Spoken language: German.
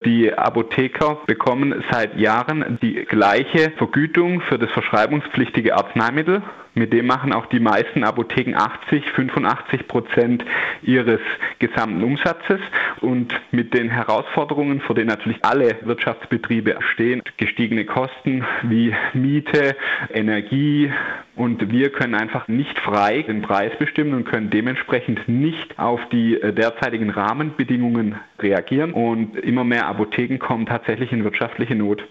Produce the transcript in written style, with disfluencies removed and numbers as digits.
Die Apotheker bekommen seit Jahren die gleiche Vergütung für das verschreibungspflichtige Arzneimittel. Mit dem machen auch die meisten Apotheken 85% ihres gesamten Umsatzes. Und mit den Herausforderungen, vor denen natürlich alle Wirtschaftsbetriebe stehen, gestiegene Kosten wie Miete, Energie, und wir können einfach nicht frei den Preis bestimmen und können dementsprechend nicht auf die derzeitigen Rahmenbedingungen reagieren. Und immer mehr Apotheken kommen tatsächlich in wirtschaftliche Not.